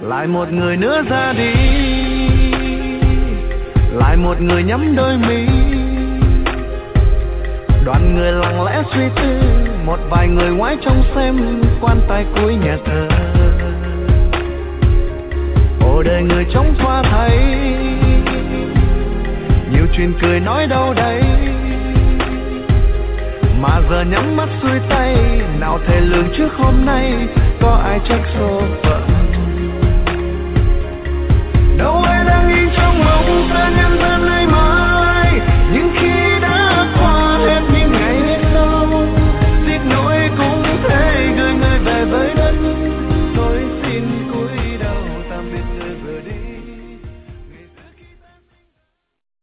Lại một người nữa ra đi, lại một người nhắm đôi mi. Đoàn người lặng lẽ suy tư, một vài người ngoái trông xem quan tài cuối nhà thờ. Ồ đời người trống pha thấy, nhiều chuyện cười nói đâu đây. Mà giờ nhắm mắt xuôi tay, nào thể lường trước hôm nay có ai trách số phận. Đâu ai đang in trong mộng ta nhân